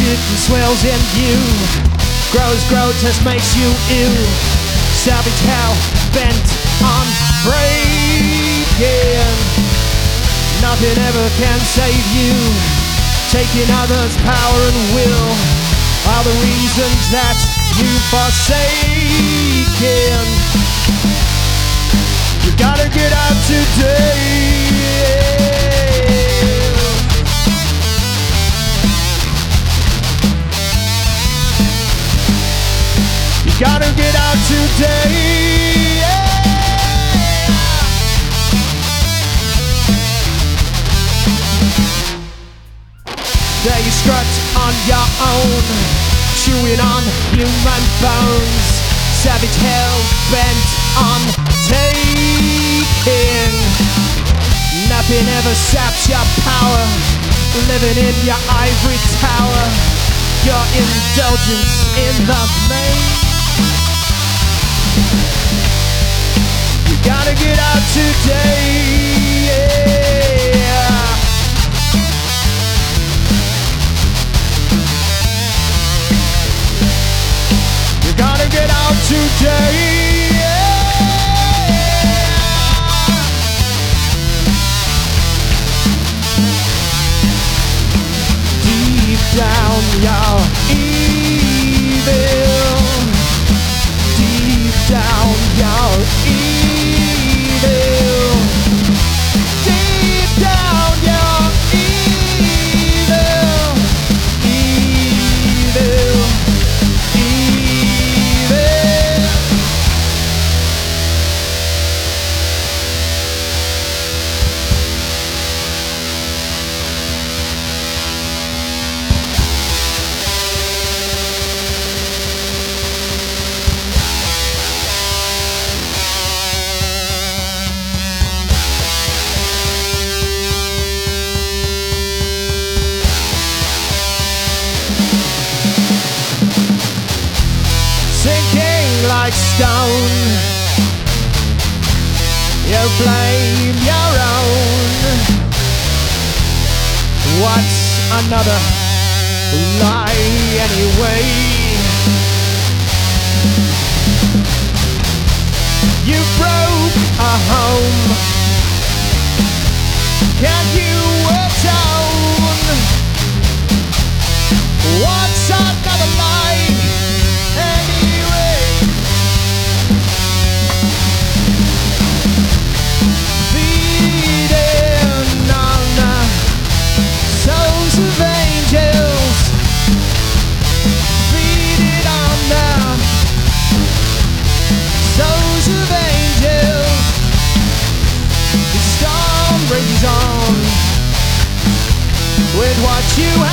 sickness swells in you, grows, just makes you ill. Savage hell bent on breaking. Nothing ever can save you. Taking others' power and will are the reasons that you've forsaken. You gotta get out today. You gotta get out today. There you strut on your own, chewing on human bones. Savage hell bent on taking. Nothing ever saps your power, living in your ivory tower. Your indulgence in the main. You gotta get out today, yeah. You gotta get out today, yeah. Deep down you're evil. Deep down you're evil. Deep down you're evil. Evil. Evil. Sinking like stone, you blame your own. What's another lie anyway? You broke a home, can you atone? What's another lie anyway? Feeding on the souls of angels. Feeding on the souls of angels. The storm rages on with what you have.